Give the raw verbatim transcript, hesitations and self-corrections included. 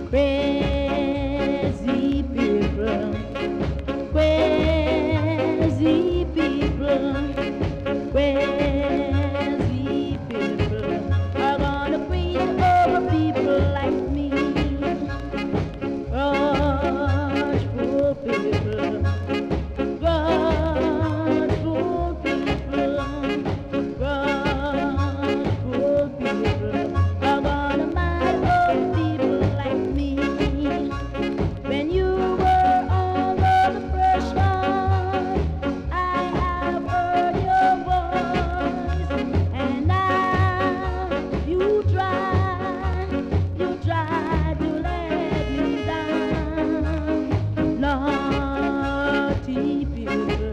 Crazy people, crazy people, crazy people are gonna queen over people like me. Grudgeful people, grudgeful people, grudgeful people are gonna mad over people like me. When you were under the pressure, I have heard your voice, and now you try, you try to let me down. Naughty people,